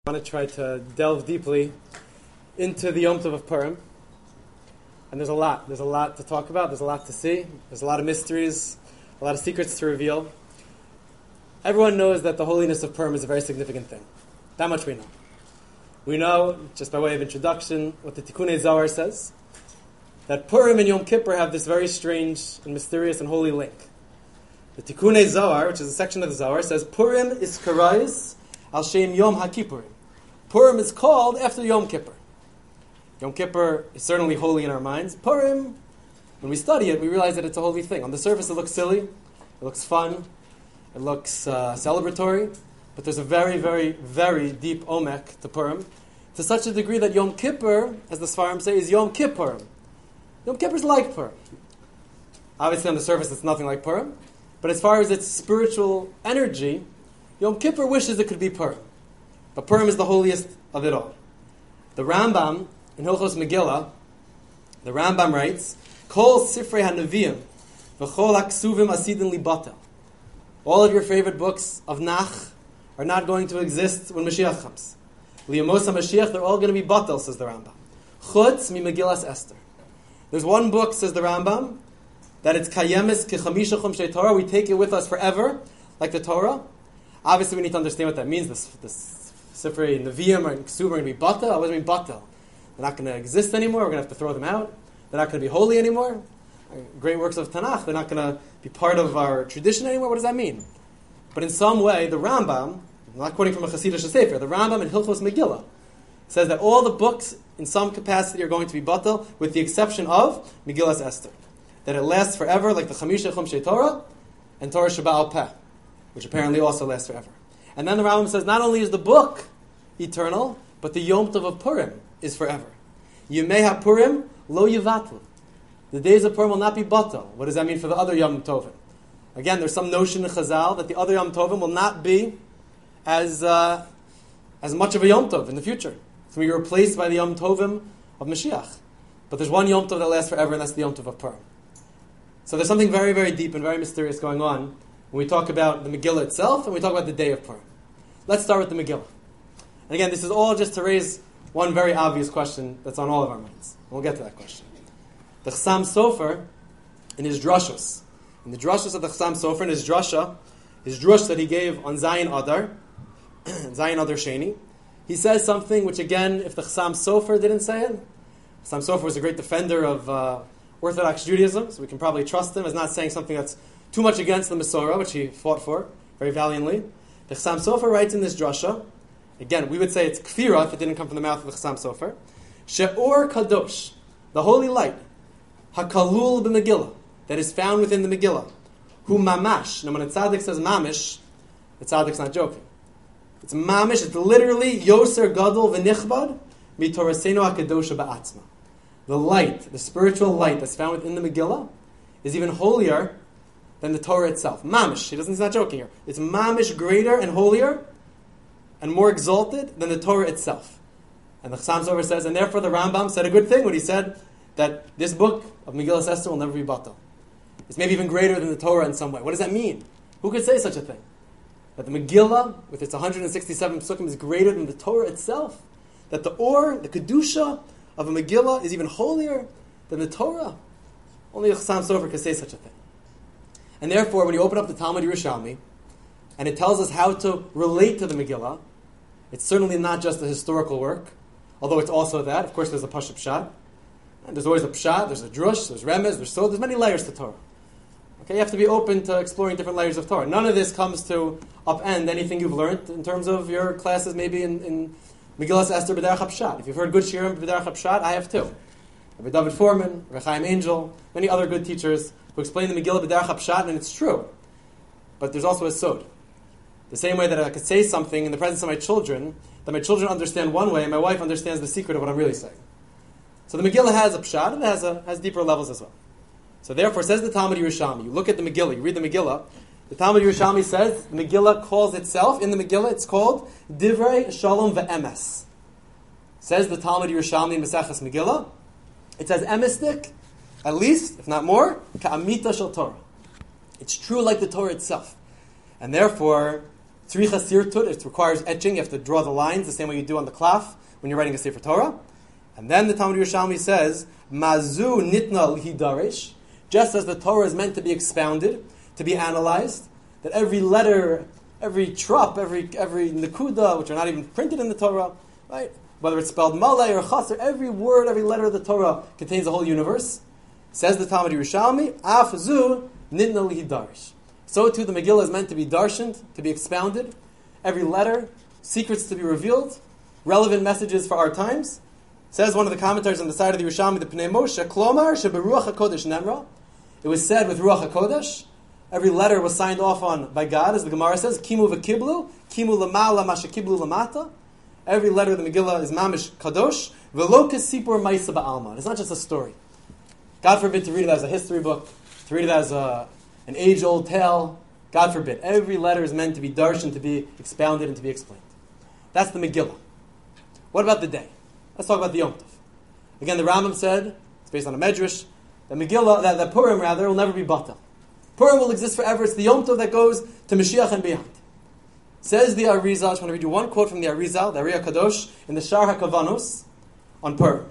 I want to try to delve deeply into the Yom Tov of Purim. And there's a lot to talk about, there's a lot to see, there's a lot of mysteries, a lot of secrets to reveal. Everyone knows that the holiness of Purim is a very significant thing. That much we know. We know, just by way of introduction, what the Tikkunei Zohar says, that Purim and Yom Kippur have this very strange and mysterious and holy link. The Tikkunei Zohar, which is a section of the Zohar, says Purim is karayis al shem Yom HaKippurim. Purim is called after Yom Kippur. Yom Kippur is certainly holy in our minds. Purim, when we study it, we realize that it's a holy thing. On the surface, it looks silly, it looks fun, it looks celebratory, but there's a very, very, very deep omek to Purim, to such a degree that Yom Kippur, as the Sfarim say, is Yom Kippurim. Yom Kippur is like Purim. Obviously, on the surface, it's nothing like Purim, but as far as its spiritual energy, Yom Kippur wishes it could be Purim. But Purim is the holiest of it all. The Rambam, in Hilchos Megillah, the Rambam writes, Kol Sifrei HaNeviim v'chol HaKsuvim Asidin Libatel. All of your favorite books of Nach are not going to exist when Mashiach comes. Liyamos HaMashiach, they're all going to be batel, says the Rambam. Chutz mi Megillas Esther. There's one book, says the Rambam, that it's kayemes kechamisha chumshei Torah. We take it with us forever, like the Torah. Obviously, we need to understand what that means. This Sifrei Nevi'im and Ksuvim are going to be batel. What does it mean batel? They're not going to exist anymore. We're going to have to throw them out. They're not going to be holy anymore. Great works of Tanakh, they're not going to be part of our tradition anymore. What does that mean? But in some way, the Rambam, I'm not quoting from a Hasidic Sefer, the Rambam in Hilchos Megillah says that all the books in some capacity are going to be batel, with the exception of Megillas Esther. That it lasts forever, like the Chamisha Chumshei Torah and Torah Sheba'al Peh, which apparently also lasts forever. And then the Rambam says not only is the book eternal, but the Yom Tov of Purim is forever. Yemei HaPurim lo yivatlu. The days of Purim will not be batel. What does that mean for the other Yom Tovim? Again, there's some notion in Chazal that the other Yom Tovim will not be as much of a Yom Tov in the future. It's going to be replaced by the Yom Tovim of Mashiach. But there's one Yom Tov that lasts forever, and that's the Yom Tov of Purim. So there's something very, very deep and very mysterious going on when we talk about the Megillah itself and we talk about the day of Purim. Let's start with the Megillah. And again, this is all just to raise one very obvious question that's on all of our minds. And we'll get to that question. The Chassam Sofer, in his drashos, in the drashos of the Chassam Sofer, in his drush that he gave on Zayin Adar, Zayin Adar Sheni, he says something which, again, if the Chassam Sofer didn't say it, Chassam Sofer was a great defender of Orthodox Judaism, so we can probably trust him as not saying something that's too much against the Masorah, which he fought for very valiantly. The Chassam Sofer writes in this drasha, again, we would say it's kfira if it didn't come from the mouth of the Chassam Sofer, She'or Kadosh, the holy light, Hakalul b'Megillah, that is found within the Megillah, Hu mamash. Now when a tzaddik says mamish, the tzaddik's not joking. It's mamish, it's literally Yoser Gadol v'Nichbad mitorasenu HaKadosha ba'atzma. The light, the spiritual light that's found within the Megillah is even holier than the Torah itself. Mamish, he's not joking here. It's mamish greater and holier and more exalted than the Torah itself. And the Chassam Sofer says, and therefore the Rambam said a good thing when he said that this book of Megillas Esther will never be batel. It's maybe even greater than the Torah in some way. What does that mean? Who could say such a thing? That the Megillah, with its 167 psukim, is greater than the Torah itself? That the Kedusha of a Megillah is even holier than the Torah? Only a Chassam Sofer could say such a thing. And therefore, when you open up the Talmud Yerushalmi, and it tells us how to relate to the Megillah, it's certainly not just a historical work, although it's also that. Of course, there's a Pashup Pshat. And there's always a Pshat, there's a Drush, there's Remez, there's many layers to Torah. Okay, you have to be open to exploring different layers of Torah. None of this comes to upend anything you've learned in terms of your classes, maybe in Megillas Esther B'derech HaPshat. If you've heard good shirim B'derech HaPshat, I have too. Rabbi David Foreman, Rabbi Chaim Angel, many other good teachers who explain the Megillah B'derech HaPshat, and it's true. But there's also a sod. The same way that I could say something in the presence of my children, that my children understand one way, and my wife understands the secret of what I'm really saying. So the Megillah has a pshat, and it has deeper levels as well. So therefore, says the Talmud Yerushalmi, you look at the Megillah, you read the Megillah, the Talmud Yerushalmi says, the Megillah calls itself, in the Megillah, it's called Divrei Shalom Ve'emes. Says the Talmud Yerushalmi in Maseches Megillah, it says emistic, at least, if not more, Ka'amita Shel Torah. It's true like the Torah itself. And therefore, Tzricha sirtut, it requires etching. You have to draw the lines the same way you do on the klaf when you're writing a Sefer Torah. And then the Talmud Yerushalmi says, Mazu nitna l'hidarish, just as the Torah is meant to be expounded, to be analyzed, that every letter, every trop, every nekuda, which are not even printed in the Torah, right? Whether it's spelled malay or chaser, every word, every letter of the Torah contains a whole universe. Says the Talmud Yerushalmi, Af zu nitna l'hidarish. So too the Megillah is meant to be darshaned, to be expounded. Every letter, secrets to be revealed, relevant messages for our times. Says one of the commentators on the side of the Yerushalmi, the Pnei Moshe, Klomar sheberuach hakodesh nemra. It was said with Ruach HaKodesh. Every letter was signed off on by God, as the Gemara says, Kimu v'kiblu, Kimu lamala masha kiblu lamata. Every letter of the Megillah is mamish kadosh, v'lo kesipur ma'isa ba'alma. It's not just a story. God forbid to read it as a history book, to read it as an age-old tale. God forbid. Every letter is meant to be darshan, to be expounded and to be explained. That's the Megillah. What about the day? Let's talk about the Yom Tov. Again, the Rambam said, it's based on a medrash, the Megillah, that Purim rather, will never be batal. Purim will exist forever. It's the Yom Tov that goes to Mashiach and beyond. Says the Arizal, I just want to read you one quote from the Arizal, the Ari HaKadosh, in the Shar HaKavanos, on Purim.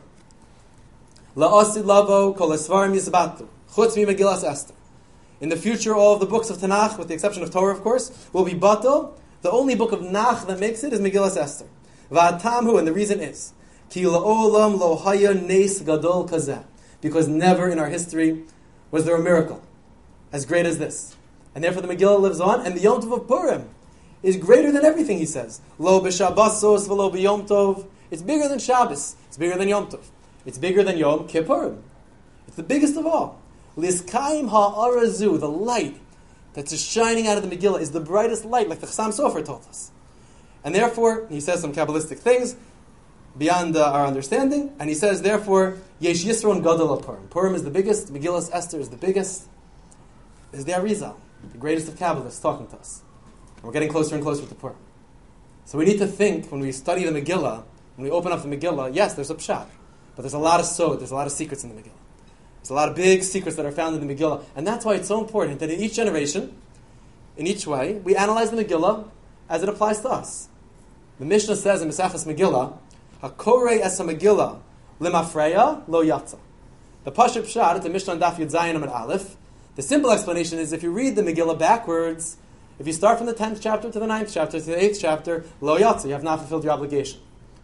La'asid lavo kol esvarim yisbatu, chutz mi Megillas Esther. In the future, all of the books of Tanakh, with the exception of Torah, of course, will be batal. The only book of Nach that makes it is Megillas Esther. Va'atamhu, and the reason is, ki la'olam lo haya nes gadol kazeh. Because never in our history was there a miracle as great as this. And therefore the Megillah lives on, and the Yom Tov of Purim is greater than everything, he says. Lo b'Shabbosos v'lo b'Yom Tov. It's bigger than Shabbos. It's bigger than Yom Tov. It's bigger than Yom Kippurim. It's the biggest of all. Liskaim ha'arazu, the light that's just shining out of the Megillah, is the brightest light, like the Chassam Sofer told us. And therefore, he says some Kabbalistic things beyond our understanding, and he says, therefore, Yesh Yisron Gadol Purim. Purim is the biggest, Megillas Esther is the biggest. This is the Arizal, the greatest of Kabbalists, talking to us. And we're getting closer and closer to Purim. So we need to think, when we study the Megillah, when we open up the Megillah, yes, there's a pshat, but there's a lot of sod, there's a lot of secrets in the Megillah. There's a lot of big secrets that are found in the Megillah, and that's why it's so important that in each generation, in each way, we analyze the Megillah as it applies to us. The Mishnah says in Mesachas Megillah, HaKorei es HaMegillah limafreya lo yatza. The Pashup Pshat, it's a Mishnah on Daf Yud Zayin Amud Aleph. The simple explanation is if you read the Megillah backwards, if you start from the 10th chapter to the 9th chapter to the 8th chapter, lo yatza, you have not fulfilled your obligation.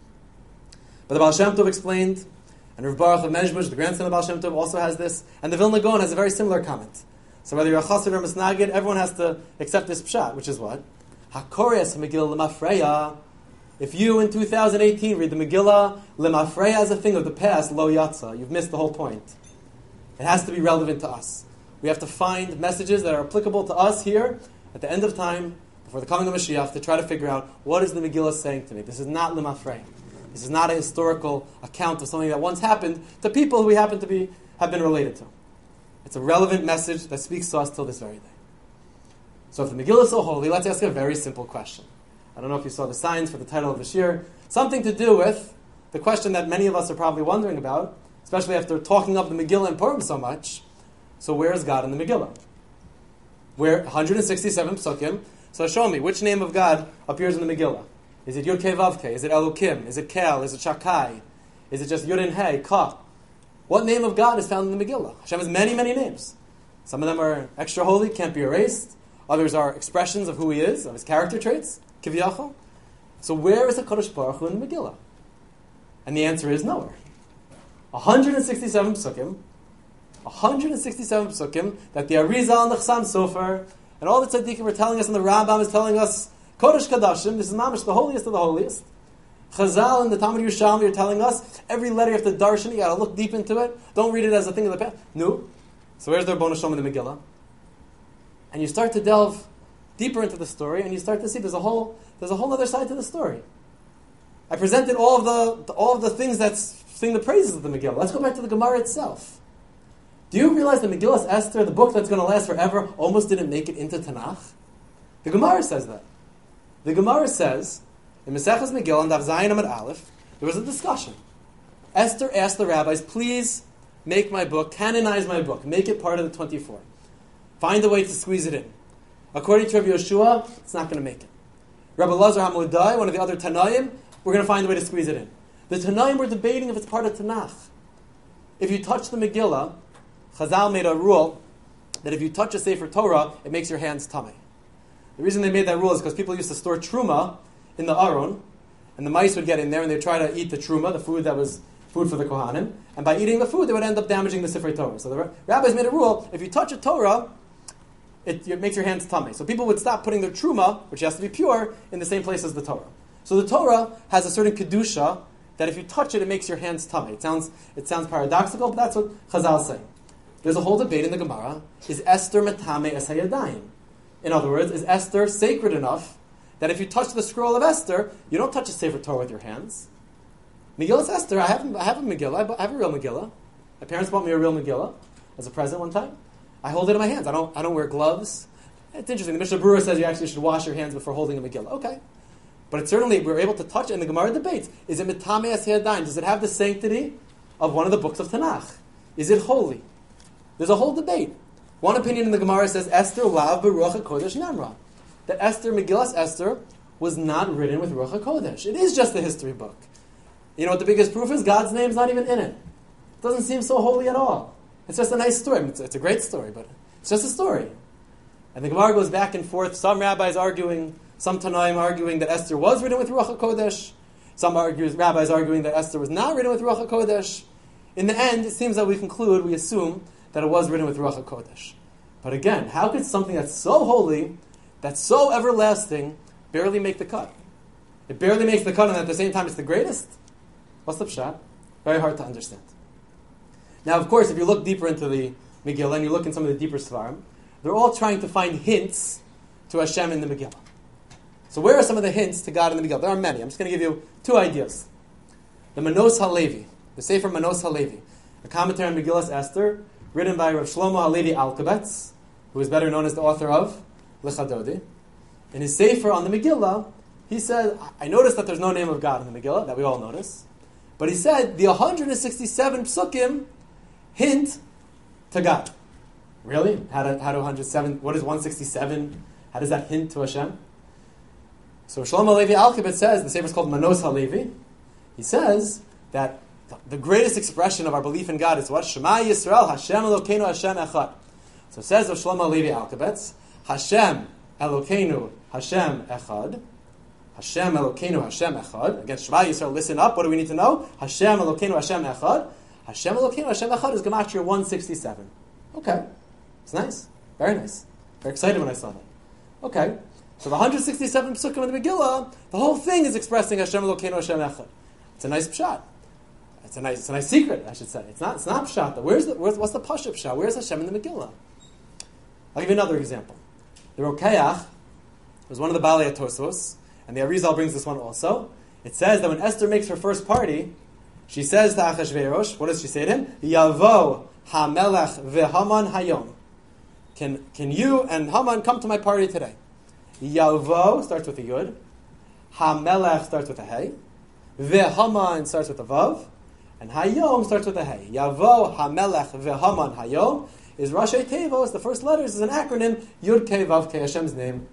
But the Baal Shem Tov explained, and Rav Baruch of Mezhbush, the grandson of Baal Shem Tov, also has this, and the Vilna Gaon has a very similar comment. So whether you're a chassid or misnagid, everyone has to accept this pshat, which is what? HaKorei es HaMegillah limafreya. If you in 2018 read the Megillah limafreya as a thing of the past, lo yatza, you've missed the whole point. It has to be relevant to us. We have to find messages that are applicable to us here at the end of time, before the coming of Mashiach, to try to figure out what is the Megillah saying to me. This is not limafreya. This is not a historical account of something that once happened to people who we happen to have been related to. It's a relevant message that speaks to us till this very day. So if the Megillah is so holy, let's ask a very simple question. I don't know if you saw the signs for the title of this year. Something to do with the question that many of us are probably wondering about, especially after talking up the Megillah and Purim so much. So where is God in the Megillah? Where 167 psukim. So show me, which name of God appears in the Megillah? Is it Yud Kei Vav Kei? Is it Elokim? Is it Kel? Is it Shakai? Is it just Yud and Hey, Ka? What name of God is found in the Megillah? Hashem has many, many names. Some of them are extra holy, can't be erased. Others are expressions of who He is, of His character traits. Kiviyachol. So where is the Kadosh Baruch Hu in the Megillah? And the answer is nowhere. 167 psukim, that the Arizal and the Chassam Sofer and all the tzaddikim are telling us, and the Rambam is telling us, Kodesh Kadashim, this is mamish the holiest of the holiest. Chazal and the Talmud Yerushalmi are telling us, every letter you have to darshan, you got to look deep into it. Don't read it as a thing of the past. No. So where's the Rebbeinu Shalom in the Megillah? And you start to delve deeper into the story, and you start to see there's a whole other side to the story. I presented all of the things that sing the praises of the Megillah. Let's go back to the Gemara itself. Do you realize the Megillas Esther, the book that's going to last forever, almost didn't make it into Tanakh? The Gemara says that. The Gemara says, in Maseches Megillah, and Daf Zayin Amud Aleph, there was a discussion. Esther asked the rabbis, please make my book, canonize my book, make it part of the 24. Find a way to squeeze it in. According to Rabbi Yeshua, it's not going to make it. Rabbi Lazar HaMudai, one of the other Tanaim, we're going to find a way to squeeze it in. The Tanaim were debating if it's part of Tanakh. If you touch the Megillah, Chazal made a rule that if you touch a Sefer Torah, it makes your hands tummy. The reason they made that rule is because people used to store truma in the aron, and the mice would get in there and they'd try to eat the truma, the food that was food for the Kohanim, and by eating the food, they would end up damaging the Sefer Torah. So the rabbis made a rule, if you touch a Torah, it makes your hands tummy. So people would stop putting their truma, which has to be pure, in the same place as the Torah. So the Torah has a certain kedusha that if you touch it, it makes your hands tummy. It sounds paradoxical, but that's what Chazal say. There's a whole debate in the Gemara. Is Esther metame es hayadayim? In other words, is Esther sacred enough that if you touch the scroll of Esther, you don't touch a Sefer Torah with your hands? Megillah Esther, I have a Megillah. I have a real Megillah. My parents bought me a real Megillah as a present one time. I hold it in my hands. I don't wear gloves. It's interesting. The Mishnah Berurah says you actually should wash your hands before holding a Megillah. Okay. But it's certainly, we're able to touch it, and the Gemara debates, is it metame es hayadayim? Does it have the sanctity of one of the books of Tanakh? Is it holy? There's a whole debate. One opinion in the Gemara says, Esther lav beruach HaKodesh namra. That Esther, Megillas Esther, was not written with Ruach HaKodesh. It is just a history book. You know what the biggest proof is? God's name's not even in it. It doesn't seem so holy at all. It's just a nice story. It's a great story, but it's just a story. And the Gemara goes back and forth. Some rabbis arguing, some Tanaim arguing that Esther was written with Ruach HaKodesh. Some rabbis arguing that Esther was not written with Ruach HaKodesh. In the end, it seems that we assume that it was written with Ruach HaKodesh. But again, how could something that's so holy, that's so everlasting, barely make the cut? It barely makes the cut, and at the same time it's the greatest? What's the pshat? Very hard to understand. Now, of course, if you look deeper into the Megillah, and you look in some of the deeper Svarim, they're all trying to find hints to Hashem in the Megillah. So where are some of the hints to God in the Megillah? There are many. I'm just going to give you two ideas. The Manos HaLevi, the Sefer Manos HaLevi, a commentary on Megillas Esther, written by Rav Shlomo HaLevi Alkabetz, who is better known as the author of Lechadodi. In his Sefer on the Megillah, he said, I noticed that there's no name of God in the Megillah, that we all notice. But he said, the 167 psukim hint to God. Really? How do 107, what is 167? How does that hint to Hashem? So Shlomo HaLevi Alkabetz says, the Sefer is called Manos HaLevi, he says that the greatest expression of our belief in God is what? Shema Yisrael, Hashem Elokeinu, Hashem Echad. So it says of Shlomo HaLevi Alkabetz, Hashem Elokeinu, Hashem Echad. Hashem Elokeinu, Hashem Echad. Again, Shema Yisrael, listen up. What do we need to know? Hashem Elokeinu, Hashem Echad. Hashem Elokeinu, Hashem Echad is Gematria 167. Okay. It's nice. Very nice. Very excited when I saw that. Okay. So the 167 psukim in the Megillah, the whole thing is expressing Hashem Elokeinu, Hashem Echad. It's a nice pshat. It's a nice secret, I should say. It's not pshat. What's the pashup pshat? Where's Hashem in the Megillah? I'll give you another example. The Rokeach was one of the Balei Tosos, and the Arizal brings this one also. It says that when Esther makes her first party, she says to Achashverosh, what does she say to him? Yavo HaMelech v'Haman hayom. Can you and Haman come to my party today? Yavo starts with a Yud. HaMelech starts with a Hey. V'Haman starts with a Vav. And Hayom starts with a Hey. Yavo HaMelech v'Haman hayom is Rashi Tevos. The first letters is an acronym, Yud Kei Vav Kei, Hashem's name.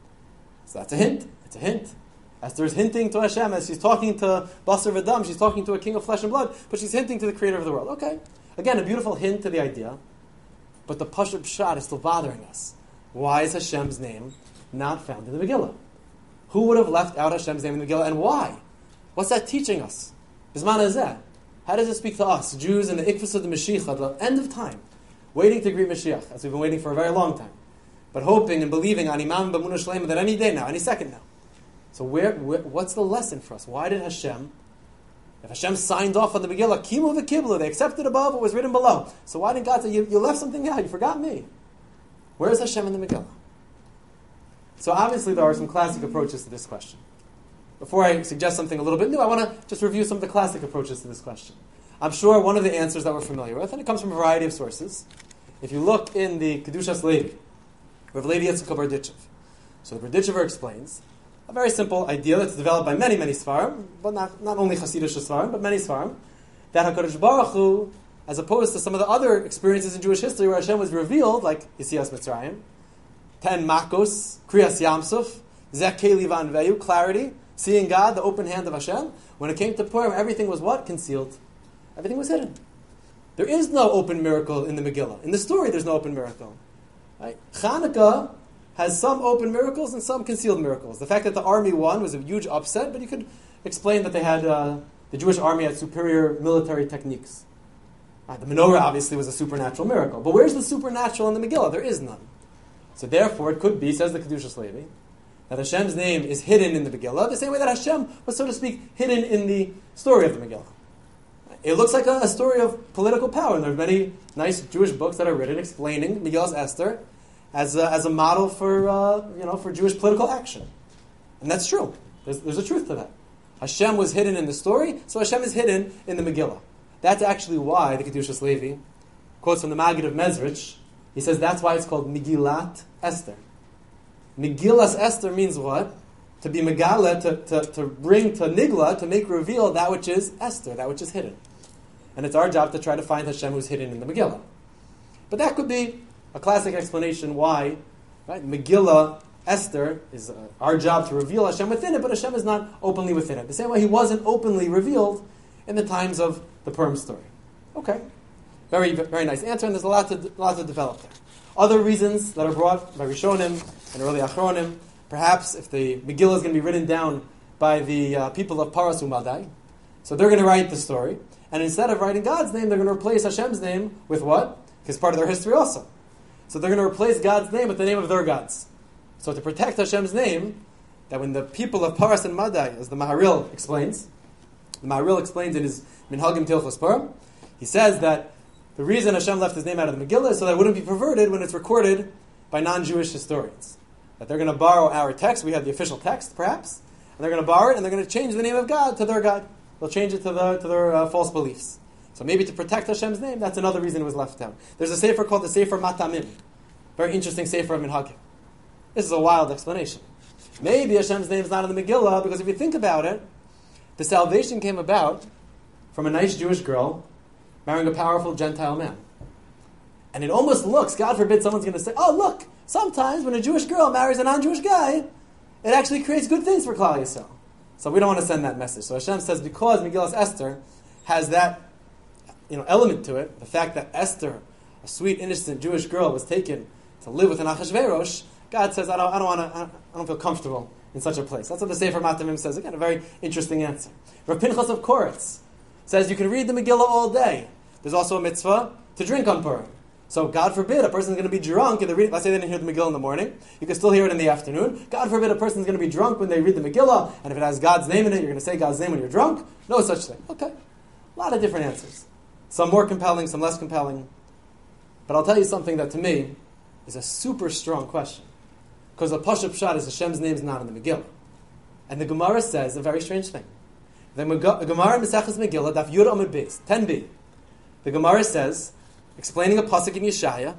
So that's a hint. It's a hint. Esther is hinting to Hashem as she's talking to Basar V'Dam. She's talking to a king of flesh and blood, but she's hinting to the creator of the world. Okay. Again, a beautiful hint to the idea, but the Pashup Pshat is still bothering us. Why is Hashem's name not found in the Megillah? Who would have left out Hashem's name in the Megillah, and why? What's that teaching us? Bisman Hazeh. How does it speak to us, Jews in the Ikvus of the Mashiach, at the end of time, waiting to greet Mashiach, as we've been waiting for a very long time, but hoping and believing on Imam B'Munah Shlema that any day now, any second now. So what's the lesson for us? Why did Hashem, if Hashem signed off on the Megillah, Kimu v'Kiblu, they accepted above what was written below. So why didn't God say, you left something out, you forgot me? Where is Hashem in the Megillah? So obviously there are some classic approaches to this question. Before I suggest something a little bit new, I want to just review some of the classic approaches to this question. I'm sure one of the answers that we're familiar with, and it comes from a variety of sources. If you look in the Kedushas Levi, Rav Levi Yitzchak Berditchev. So the Berditchever explains a very simple idea that's developed by many, many Svarim, but not only Hasidic Svarim, but many Svarim, that HaKadosh Baruch Hu, as opposed to some of the other experiences in Jewish history where Hashem was revealed, like Yetzias Mitzrayim, 10 Makos, Kriyas Yamsuf, Zekeli van veyu, clarity, seeing God, the open hand of Hashem. When it came to Purim, everything was what? Concealed. Everything was hidden. There is no open miracle in the Megillah. In the story, there's no open miracle. Right? Chanukah has some open miracles and some concealed miracles. The fact that the army won was a huge upset, but you could explain that they had the Jewish army had superior military techniques. The menorah obviously was a supernatural miracle. But where's the supernatural in the Megillah? There is none. So therefore, it could be, says the Kedushas Levi, that Hashem's name is hidden in the Megillah, the same way that Hashem was, so to speak, hidden in the story of the Megillah. It looks like a story of political power, and there are many nice Jewish books that are written explaining Megillah Esther as a model for Jewish political action. And that's true. There's a truth to that. Hashem was hidden in the story, so Hashem is hidden in the Megillah. That's actually why the Kedushas Levi quotes from the Maggid of Mezrich. He says that's why it's called Megillat Esther. Megillas Esther means what? To be Megala, to bring to Nigla, to make reveal that which is Esther, that which is hidden. And it's our job to try to find Hashem who's hidden in the Megillah. But that could be a classic explanation why, right? Megillah Esther is our job to reveal Hashem within it, but Hashem is not openly within it. The same way He wasn't openly revealed in the times of the Purim story. Okay. Very, very nice answer, and there's a lot to develop there. Other reasons that are brought by Rishonim and early Achronim, perhaps if the Megillah is going to be written down by the people of Paras Umadai, so they're going to write the story, and instead of writing God's name, they're going to replace Hashem's name with what? Because part of their history also. So they're going to replace God's name with the name of their gods. So to protect Hashem's name, that when the people of Paras and Madai, as the Maharil explains in his Minhagim Tilchos Purim, he says that the reason Hashem left His name out of the Megillah is so that it wouldn't be perverted when it's recorded by non-Jewish historians. That they're going to borrow our text, we have the official text perhaps, and they're going to borrow it and they're going to change the name of God to their God. They'll change it to their false beliefs. So maybe to protect Hashem's name, that's another reason it was left out. There's a sefer called the Sefer Matamim. Very interesting sefer of Minhagim. This is a wild explanation. Maybe Hashem's name is not in the Megillah because if you think about it, the salvation came about from a nice Jewish girl marrying a powerful Gentile man. And it almost looks, God forbid someone's going to say, oh look, sometimes when a Jewish girl marries a non-Jewish guy, it actually creates good things for Klal Yisrael. So we don't want to send that message. So Hashem says because Megillas Esther has that element to it, the fact that Esther, a sweet, innocent Jewish girl, was taken to live with an Achashverosh, God says, I don't feel comfortable in such a place. That's what the Sefer Matamim says. Again, a very interesting answer. Rav Pinchas of Koretz says you can read the Megillah all day. There's also a mitzvah to drink on Purim. So God forbid a person's going to be drunk and let's say they didn't hear the Megillah in the morning. You can still hear it in the afternoon. God forbid a person's going to be drunk when they read the Megillah, and if it has God's name in it, you're going to say God's name when you're drunk. No such thing. Okay. A lot of different answers. Some more compelling, some less compelling. But I'll tell you something that to me is a super strong question. Because the Pashup Pshat is Hashem's name is not in the Megillah. And the Gemara says a very strange thing. The Gemara in Maseches Megillah, Daf Yud Amud Beis, 10b. The Gemara says, explaining a pasuk in Yeshaya,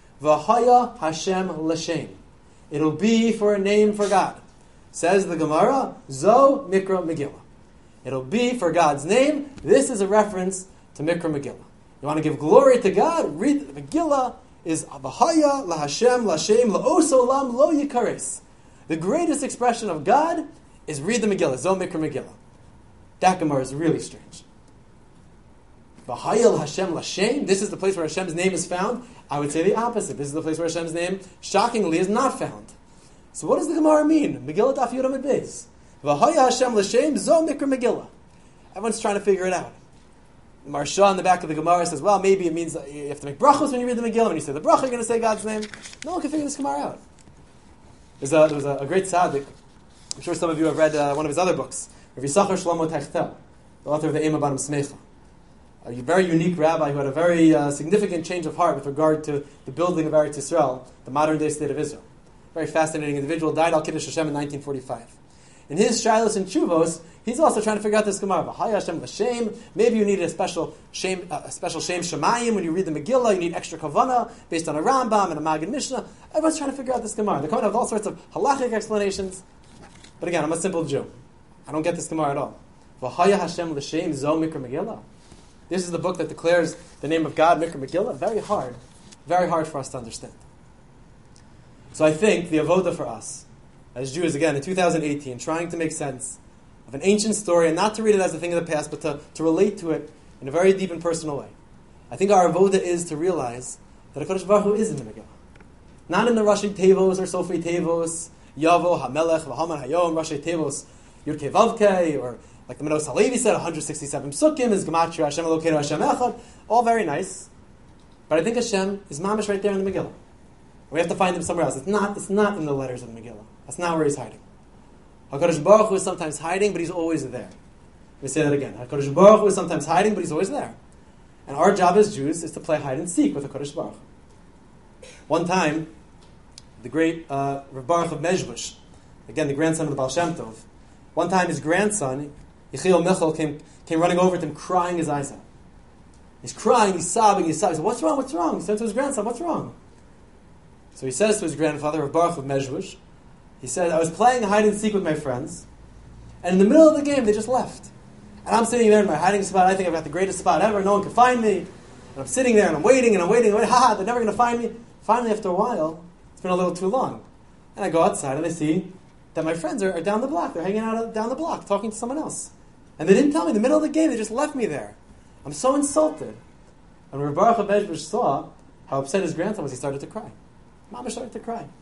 V'haya Hashem l'shem. It'll be for a name for God. Says the Gemara, Zo Mikra Megillah. It'll be for God's name. This is a reference to Mikra Megillah. You want to give glory to God? Read the Megillah. Is V'haya LaHashem LaShem LaOsolam Lo Yikares. The greatest expression of God is read the Megillah, Zo Mikra Megillah. That Gemara is really strange. V'haya LaHashem LaShem, this is the place where Hashem's name is found. I would say the opposite. This is the place where Hashem's name, shockingly, is not found. So what does the Gemara mean? Megillah Daf Yud Amud Beis. V'haya Hashem LaShem Zo Mikra Megillah. Everyone's trying to figure it out. The Marsha in the back of the Gemara says, well, maybe it means that you have to make brachos when you read the Megillah. When you say the bracha, you're going to say God's name. No one can figure this Gemara out. There was a great tzaddik. I'm sure some of you have read one of his other books. Rav Yisachar Shlomo Techtel, the author of the Ema Banim Smecha. A very unique rabbi who had a very significant change of heart with regard to the building of Eretz Yisrael, the modern-day state of Israel. Very fascinating individual, died al Kiddush Hashem in 1945. In his Shilos and Chuvos, he's also trying to figure out this Gemara. V'haya Hashem l'shem. Maybe you need a special shem shemayim when you read the Megillah. You need extra kavanah based on a Rambam and a Maggid Mishnah. Everyone's trying to figure out this Gemara. They're coming up with all sorts of halachic explanations. But again, I'm a simple Jew. I don't get this Gemara at all. V'haya Hashem l'shem zo Mikra Megillah. This is the book that declares the name of God, Mikra Megillah. Very hard for us to understand. So I think the avoda for us as Jews, again, in 2018, trying to make sense of an ancient story and not to read it as a thing of the past, but to relate to it in a very deep and personal way. I think our avoda is to realize that HaKadosh Baruch Hu is in the Megillah. Not in the Rashi Tevos or Sofei Tevos, Yavo, HaMelech, V'Haman, Hayom, Rashi Tevos, Yud Kei Vavkei, or like the Menos Halevi said, 167 Psukim is Gematria, Hashem Elokeinu, Hashem Echad, all very nice. But I think Hashem is mamish right there in the Megillah. We have to find him somewhere else. It's not in the letters of the Megillah. That's not where he's hiding. HaKadosh Baruch Hu is sometimes hiding, but he's always there. Let me say that again. HaKadosh Baruch Hu is sometimes hiding, but he's always there. And our job as Jews is to play hide and seek with HaKadosh Baruch Hu. One time, the great Rav Baruch of Mezhbush, again the grandson of the Baal Shem Tov, one time his grandson, Yechiel Michal, came running over to him crying his eyes out. He's crying, he's sobbing. He said, what's wrong? What's wrong? He said to his grandson, what's wrong? So he says to his grandfather, Rav Baruch of Mezhbush, he said, I was playing hide and seek with my friends, and in the middle of the game, they just left. And I'm sitting there in my hiding spot. I think I've got the greatest spot ever. No one can find me. And I'm sitting there, and I'm waiting. Ha, they're never going to find me. Finally, after a while, it's been a little too long. And I go outside, and I see that my friends are down the block. They're hanging out down the block, talking to someone else. And they didn't tell me. In the middle of the game, they just left me there. I'm so insulted. And when Baruch HaMezhbush saw how upset his grandson was, he started to cry. Mama started to cry.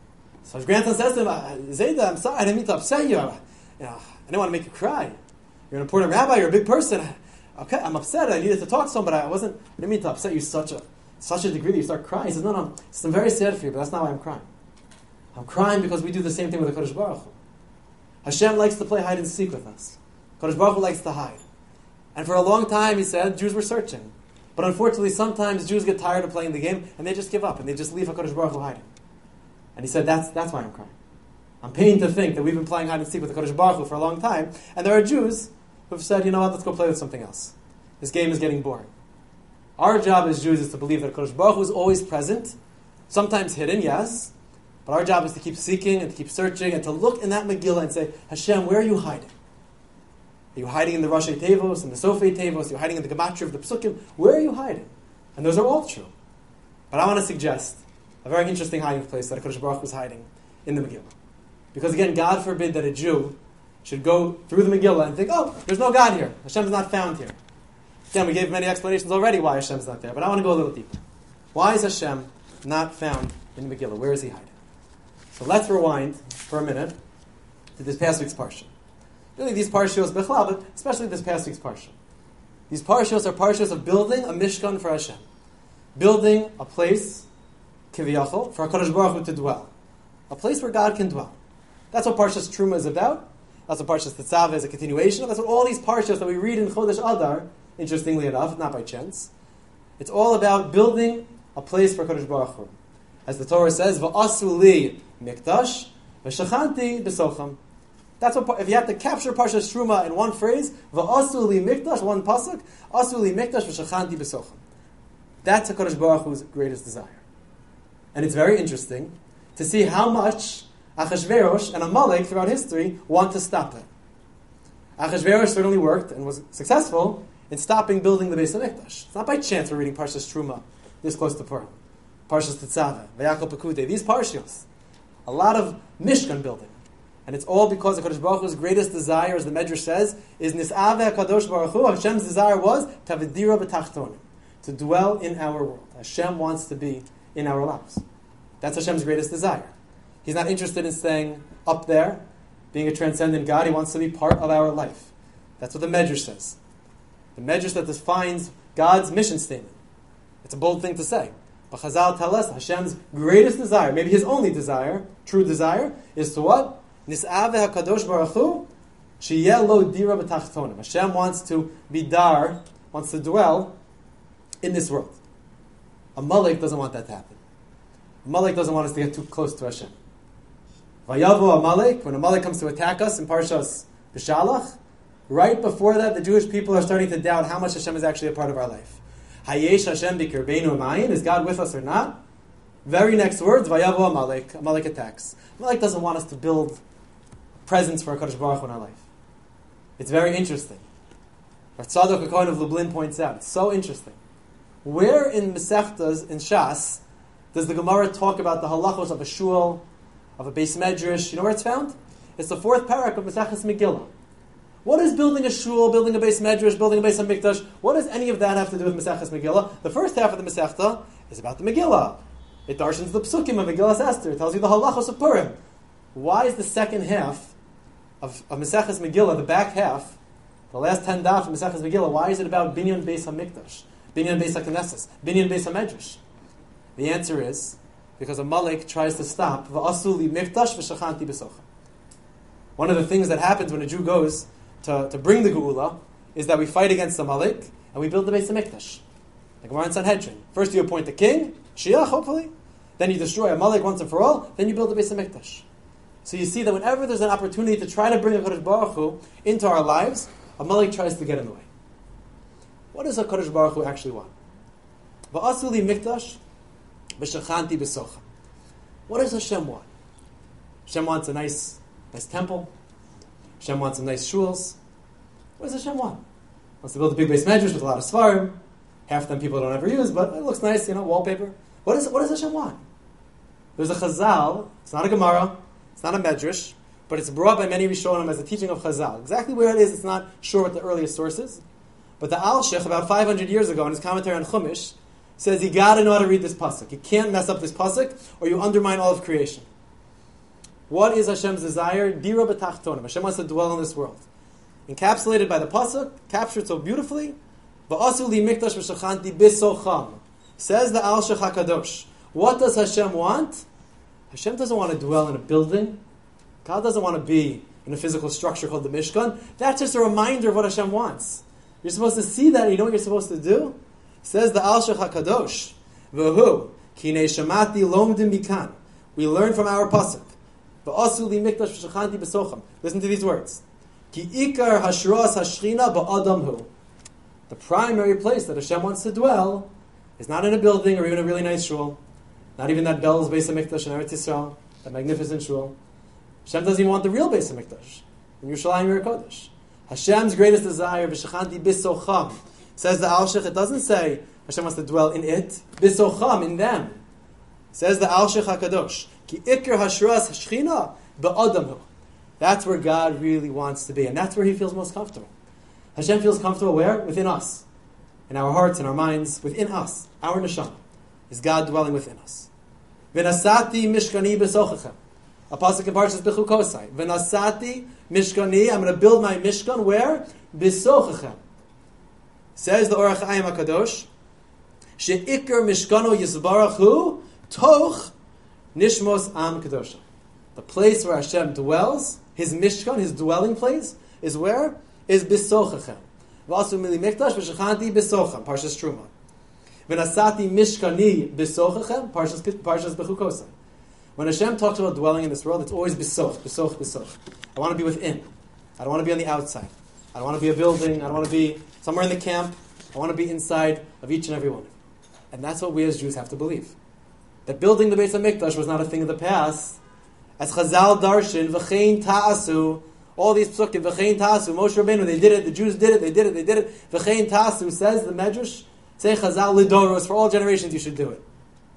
So his grandson says to him, Zayda, I'm sorry, I didn't mean to upset you. I didn't want to make you cry. You're an important rabbi, you're a big person. Okay, I'm upset, I needed to talk to someone, but I didn't mean to upset you such a degree that you start crying. He says, no, I'm very sad for you, but that's not why I'm crying. I'm crying because we do the same thing with the HaKadosh Baruch Hu. Hashem likes to play hide and seek with us. HaKadosh Baruch Hu likes to hide. And for a long time, he said, Jews were searching. But unfortunately, sometimes Jews get tired of playing the game, and they just give up, and they just leave HaKadosh Baruch Hu hiding. And he said, that's why I'm crying. I'm pained to think that we've been playing hide and seek with HaKadosh Baruch Hu for a long time, and there are Jews who've said, you know what, let's go play with something else. This game is getting boring. Our job as Jews is to believe that HaKadosh Baruch Hu is always present, sometimes hidden, yes, but our job is to keep seeking and to keep searching and to look in that Megillah and say, Hashem, where are you hiding? Are you hiding in the Rashi Tevos, in the Sofei Tevos? Are you hiding in the Gematria of the Psukim? Where are you hiding? And those are all true. But I want to suggest a very interesting hiding place that HaKadosh Baruch Hu was hiding in the Megillah. Because again, God forbid that a Jew should go through the Megillah and think, oh, there's no God here. Hashem is not found here. Again, we gave many explanations already why Hashem is not there, but I want to go a little deeper. Why is Hashem not found in the Megillah? Where is he hiding? So let's rewind for a minute to this past week's parsha. Really, these parshas, Bechlal, but especially this past week's parsha. These parshas are parshas of building a mishkan for Hashem. Building a place, kiviyachol, for HaKadosh Baruch Hu to dwell. A place where God can dwell. That's what Parshas Truma is about. That's what Parshas Tetzaveh is a continuation of. That's what all these parshas that we read in Chodesh Adar, interestingly enough, not by chance, it's all about building a place for HaKadosh Baruch Hu. As the Torah says, V'asu li mikdash, v'shachanti b'socham. That's what, if you have to capture Parshas Truma in one phrase, V'asu li mikdash, one pasuk, Asu li mikdash, v'shachanti b'socham. That's HaKadosh Baruch Hu's greatest desire. And it's very interesting to see how much Achashverosh and Amalek throughout history want to stop it. Achashverosh certainly worked and was successful in stopping building the Beis HaMikdash. It's not by chance we're reading Parshas Truma this close to Purim. Parshas Tetzaveh, Vayakol Pekudei, these parshas. A lot of Mishkan building. And it's all because of HaKadosh Baruch Hu's greatest desire, as the Medrash says, is Nis'aveh HaKadosh Baruch Hu. Hashem's desire was Tavidira B'tachtonim, to dwell in our world. Hashem wants to be in our lives. That's Hashem's greatest desire. He's not interested in staying up there, being a transcendent God. He wants to be part of our life. That's what the Medrash says. The Medrash that defines God's mission statement. It's a bold thing to say. But Chazal tell us Hashem's greatest desire, maybe his only desire, true desire, is to what? Nis'aveh HaKadosh Baruch Hu, sheyeh lo dira b'tachtonim. Hashem wants to be dar, wants to dwell in this world. Amalek doesn't want that to happen. Amalek doesn't want us to get too close to Hashem. Vayavo Amalek, when Amalek comes to attack us in Parshas B'Shalach, right before that, the Jewish people are starting to doubt how much Hashem is actually a part of our life. Hayesh Hashem b'kirbeinu ma'ayin, is God with us or not? Very next words, Vayavo Amalek. Amalek attacks. Amalek doesn't want us to build presence for HaKadosh Baruch Hu in our life. It's very interesting. Rav Tzadok HaKohen of Lublin points out, it's so interesting. Where in Masechtas, in Shas, does the Gemara talk about the halachos of a shul, of a Beis Medrash. You know where it's found? It's the 4th parak of Maseches Megillah. What is building a shul, building a Beis Medrash, building a Beis HaMikdash? What does any of that have to do with Maseches Megillah? The first half of the Masechta is about the Megillah. It darshans the psukim of Megillah Esther. It tells you the halachos of Purim. Why is the second half of Maseches Megillah, the back half, the last 10 daf of Maseches Megillah, why is it about Binyan Beis HaMikdash, Binyan Beis HaKnesses, Binyan Beis HaMedrash? The answer is because Amalek tries to stop V'asu li mikdash v'shachanti b'socha. One of the things that happens when a Jew goes to bring the Geula is that we fight against Amalek and we build the Beis HaMikdash. Like we're in Sanhedrin. First you appoint the king, Shiach, hopefully. Then you destroy Amalek once and for all. Then you build the Beis HaMikdash. So you see that whenever there's an opportunity to try to bring a Kodesh Baruch Hu into our lives, Amalek tries to get in the way. What does a Kodesh Baruch Hu actually want? V'asu li mikdash v'shachanti b'socha. What does Hashem want? Hashem wants a nice temple. Hashem wants some nice shuls. What does Hashem want? Wants to build a big Beis Medrash with a lot of svarim. Half of them people don't ever use, but it looks nice, wallpaper. What does Hashem want? There's a Chazal. It's not a Gemara. It's not a Medrash, but it's brought by many Rishonim as a teaching of Chazal. Exactly where it is, it's not sure what the earliest source is. But the Alshich, about 500 years ago, in his commentary on Chumash, says you got to know how to read this pasuk. You can't mess up this pasuk, or you undermine all of creation. What is Hashem's desire? Dira b'tachtonim. Hashem wants to dwell in this world. Encapsulated by the pasuk, captured so beautifully. V'asu li mikdash v'shachanti b'socham. Says the Alshich HaKadosh. What does Hashem want? Hashem doesn't want to dwell in a building. God doesn't want to be in a physical structure called the Mishkan. That's just a reminder of what Hashem wants. You're supposed to see that, and you know what you're supposed to do? Says the Alshich HaKadosh. V'hu kinei shamati lomdim mikan. We learn from our pasuk. V'asu li mikdash v'shachanti b'socham. Listen to these words. Ki ikar hashras hashchina ba'adam hu. The primary place that Hashem wants to dwell is not in a building or even a really nice shul. Not even that Bel's Beis HaMikdash in Eretz Yisrael, that magnificent shul. Hashem doesn't even want the real Beis HaMikdash in Yerushalayim Yer Kodesh. Hashem's greatest desire, b'shachanti b'socham. Says the Alshich, it doesn't say Hashem wants to dwell in it. B'socham, in them. Says the Alshich HaKadosh. Ki ikar hashras hashchina ba'adam. That's where God really wants to be. And that's where He feels most comfortable. Hashem feels comfortable where? Within us. In our hearts and our minds. Within us. Our neshama. Is God dwelling within us. V'nasati mishkani b'sochachem. A pasuk in Parshas Bechukosai. V'nasati mishkani. I'm going to build my mishkan where? B'sochachem. Says the Orach Chaim HaKadosh. She'ikar mishkano yisbarach hu toch nishmos am kadosha. The place where Hashem dwells, His mishkan, His dwelling place, is where? Is b'sochachem. V'asu mili mikdash v'shachanti b'socham. Parshas Truma. V'nasati mishkani b'sochachem, Parshas Bechukosai. When Hashem talks about dwelling in this world, it's always b'soch, b'soch, b'soch. I want to be within. I don't want to be on the outside. I don't want to be a building. I don't want to be somewhere in the camp. I want to be inside of each and every one. And that's what we as Jews have to believe. That building the Beis HaMikdash was not a thing of the past. As Chazal Darshan, v'chein ta'asu, all these psukim, v'chein ta'asu, Moshe Rabbeinu, they did it, the Jews did it, they did it, they did it. V'chein ta'asu, says the Medrash, say Chazal Lidoros, for all generations you should do it.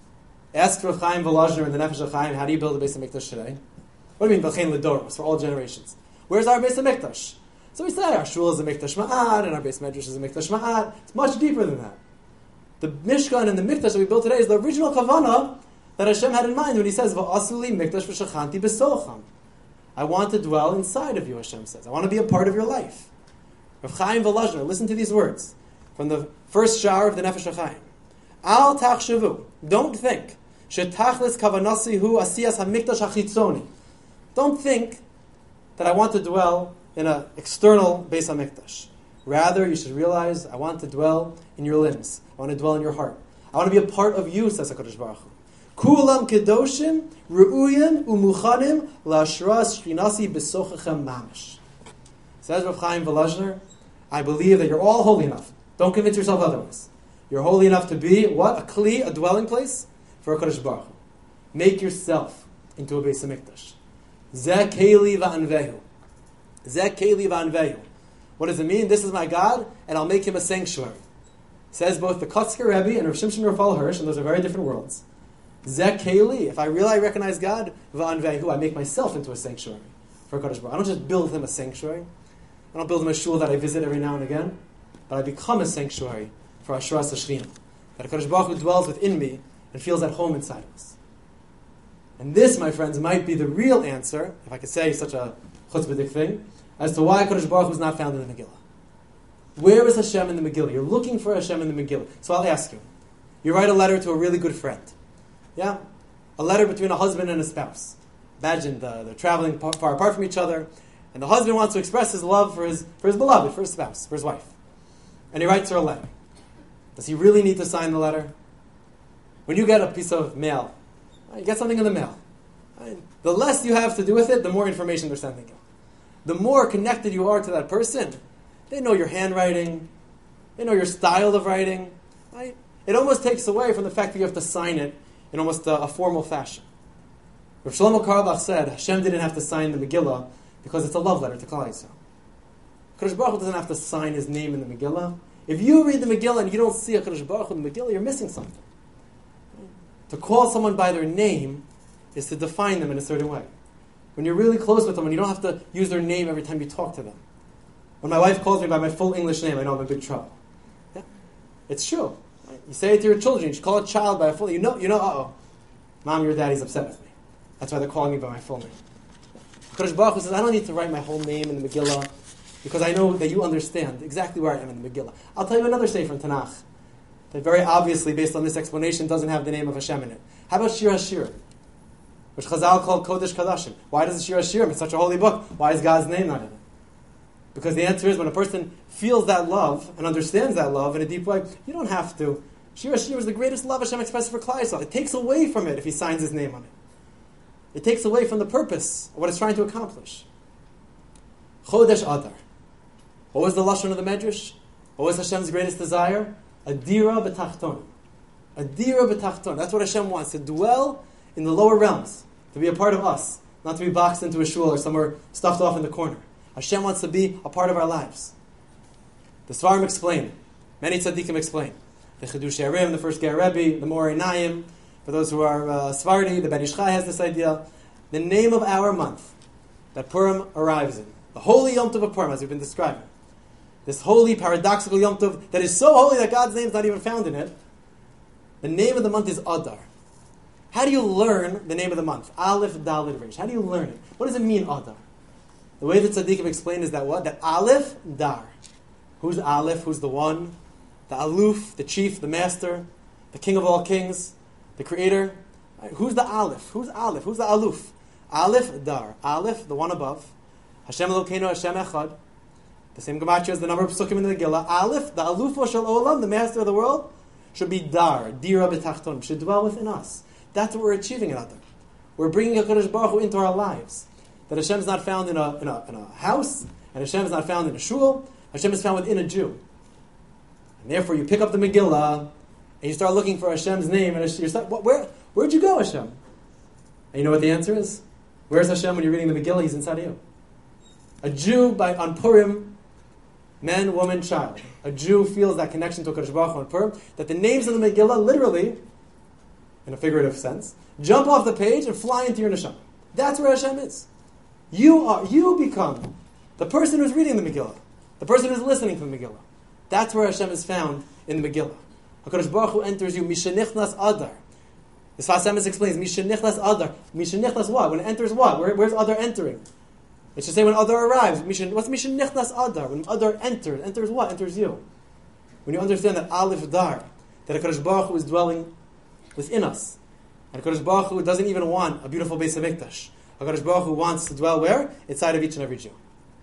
Ask Rav Chaim Volozhner in the Nefesh HaChaim, how do you build a Beis HaMikdash today? What do you mean, v'chein Lidoros, for all generations? Where's our Beis HaMikdash? So we say our shul is a Mikdash Ma'at, and our Beis Medrash is a Mikdash Ma'at. It's much deeper than that. The Mishkan and the Mikdash that we built today is the original Kavanah that Hashem had in mind when He says, V'asu li mikdash v'shachanti b'socham. I want to dwell inside of you, Hashem says. I want to be a part of your life. Rav Chaim Volozhner, listen to these words from the first shower of the Nefesh HaChaim. Al tachshavu. Don't think. Shetachlis kavanasi hu asiyas hamikdash hachitzoni. Don't think that I want to dwell in an external Beis HaMikdash. Rather, you should realize, I want to dwell in your limbs. I want to dwell in your heart. I want to be a part of you, says HaKadosh Baruch Hu. Kulam kedoshim, ru'uyim, umuchanim, la'ashras shrinasi b'sochachem mamish. Says Rav Chaim Volozhner, I believe that you're all holy enough. Don't convince yourself otherwise. You're holy enough to be, what? A kli, a dwelling place for HaKadosh Baruch Hu. Make yourself into a Beis HaMikdash. Zeh keili va'anvehu. Zeh keili va'anvehu. What does it mean? This is my God, and I'll make him a sanctuary. Says both the Kotzker Rebbe and Rav Shimshon Raphael Hirsch, and those are very different worlds. Zek Keli, if I really recognize God, V'anvehu, I make myself into a sanctuary for Kadosh Baruch Hu. I don't just build him a sanctuary. I don't build him a shul that I visit every now and again, but I become a sanctuary for Ashras Hashchina. That Kadosh Baruch Hu dwells within me and feels at home inside of us. And this, my friends, might be the real answer, if I could say such a chutzpahdik thing, as to why Kadosh Baruch Hu is not found in the Megillah. Where is Hashem in the Megillah? You're looking for Hashem in the Megillah. So I'll ask you. You write a letter to a really good friend. Yeah? A letter between a husband and a spouse. Imagine they're traveling far apart from each other, and the husband wants to express his love for his beloved, for his spouse, for his wife. And he writes her a letter. Does he really need to sign the letter? When you get a piece of mail, you get something in the mail. The less you have to do with it, the more information they're sending you. The more connected you are to that person, they know your handwriting, they know your style of writing. Right? It almost takes away from the fact that you have to sign it in almost a formal fashion. Rav Shlomo Carlebach said Hashem didn't have to sign the Megillah because it's a love letter to Klal Yisrael. Kadosh Baruch Hu doesn't have to sign his name in the Megillah. If you read the Megillah and you don't see a Kadosh Baruch Hu in the Megillah, you're missing something. To call someone by their name is to define them in a certain way. When you're really close with someone, you don't have to use their name every time you talk to them. When my wife calls me by my full English name, I know I'm in big trouble. Yeah? It's true. Right? You say it to your children. You should call a child by a full name. You know, uh-oh. Mom, your daddy's upset with me. That's why they're calling me by my full name. Kadosh Baruch Hu says, I don't need to write my whole name in the Megillah because I know that you understand exactly where I am in the Megillah. I'll tell you another sefer in Tanakh that very obviously, based on this explanation, doesn't have the name of Hashem in it. How about Shir HaShirim, which Chazal called Kodesh Kadashim? Why does Shir HaShirim? It's such a holy book. Why is God's name not in it? Because the answer is, when a person feels that love and understands that love in a deep way, you don't have to. Shir HaShirim is the greatest love Hashem expresses for Klal Yisrael. It takes away from it if he signs his name on it. It takes away from the purpose of what it's trying to accomplish. Chodesh Adar. What was the lashon of the Medrash? What was Hashem's greatest desire? Adira b'tachton. Adira b'tachton. That's what Hashem wants, to dwell in the lower realms, to be a part of us, not to be boxed into a shul or somewhere stuffed off in the corner. Hashem wants to be a part of our lives. The Svarim explain, many tzaddikim explain. The Chidush Arim, the first Ger Rebbe, the Moreh Naim, for those who are Sephardi, the Ben Ish Chai has this idea. The name of our month that Purim arrives in, the holy Yom Tov of Purim, as we've been describing, this holy, paradoxical Yom Tov that is so holy that God's name is not even found in it, the name of the month is Adar. How do you learn the name of the month? Aleph, Daled, Resh. How do you learn it? What does it mean, Adar? The way that tzaddikim explain is that what? That Aleph, Dar. Who's Aleph? Who's the one? The Aluf, the chief, the master, the king of all kings, the creator. Right? Who's the Aleph? Who's Aleph? Who's the Aluf? Aleph, Dar. Aleph, the one above. Hashem Elokeinu, Hashem Echad. The same gematria as the number of psukim in the Megillah. Aleph, the Aluf Shel Olam, the master of the world, should be Dar, Dira b'tachton, should dwell within us. That's what we're achieving in Adar. We're bringing HaKadosh Baruch Hu into our lives. That Hashem is not found in a house, and Hashem is not found in a shul. Hashem is found within a Jew. And therefore, you pick up the Megillah, and you start looking for Hashem's name, and you start, where'd you go, Hashem? And you know what the answer is? Where's Hashem when you're reading the Megillah? He's inside of you. A Jew, on Purim, man, woman, child. A Jew feels that connection to HaKadosh Baruch Hu on Purim, that the names of the Megillah, literally, in a figurative sense, jump off the page and fly into your neshama. That's where Hashem is. You become the person who's reading the Megillah, the person who's listening to the Megillah. That's where Hashem is found in the Megillah. HaKadosh Baruch Hu enters you, Mishenichnas Adar. The Sfas Emes explains, Mishenichnas Adar. Mishenichnas what? When it enters what? Where's Adar entering? It should say when Adar arrives. What's Mishenichnas Adar? When Adar enters what? Enters you. When you understand that Aleph Dar, that HaKadosh Baruch Hu is dwelling within us. And HaKadosh Baruch Hu doesn't even want a beautiful Beis HaMikdash. HaKadosh Baruch Hu wants to dwell where? Inside of each and every Jew.